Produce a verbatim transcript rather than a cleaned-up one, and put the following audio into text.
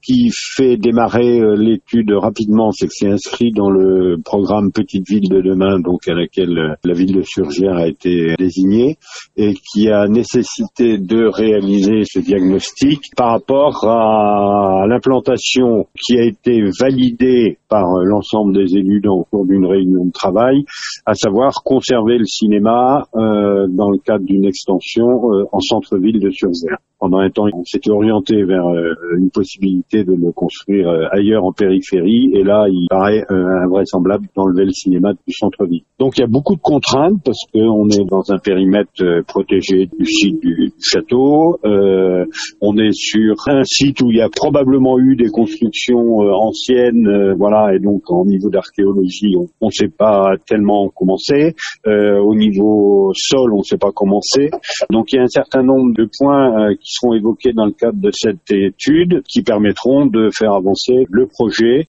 qui fait démarrer l'étude rapidement, c'est que c'est inscrit dans le programme Petite Ville de demain, donc à laquelle la ville de Surgères a été désignée, et qui a nécessité de réaliser ce diagnostic par rapport à l'implantation qui a été validée par l'ensemble des élus dans le cours d'une réunion de travail, à savoir conserver le cinéma euh, dans le cadre d'une extension euh, en centre-ville de Surgères. Pendant un temps, on s'était orienté vers euh, une possibilité de le construire euh, ailleurs en périphérie, et là, il paraît euh, invraisemblable d'enlever le cinéma du centre-ville. Donc, il y a beaucoup de contraintes parce qu'on est dans un périmètre euh, protégé du site du, du château. Euh, on est sur un site où il y a probablement eu des constructions euh, anciennes, euh, voilà, et donc en niveau d'archéologie, on ne sait pas tellement comment c'est. Euh, au niveau sol, on ne sait pas comment c'est. Donc, il y a un certain nombre de points euh, qui seront évoqués dans le cadre de cette étude qui permettront de faire avancer le projet